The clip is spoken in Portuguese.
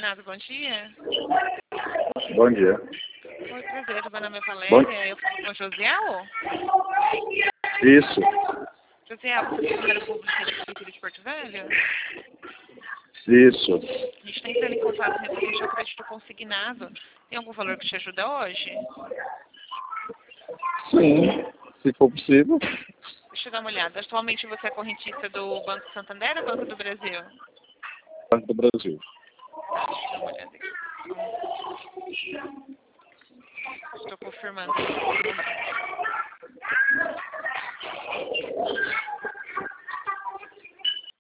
Renato, bom dia. Bom dia. Oi, prazer, meu nome é Valéria, eu falo com o Josiel. Isso. Josiel, você é funcionário público da Prefeitura de Porto Velho? Isso. A gente está entrando em contato referente ao crédito consignado. Tem algum valor que te ajuda hoje? Sim, se for possível. Deixa eu dar uma olhada. Atualmente você é correntista do Banco Santander ou Banco do Brasil? Banco do Brasil. Deixa eu dar uma olhada aqui. Estou confirmando.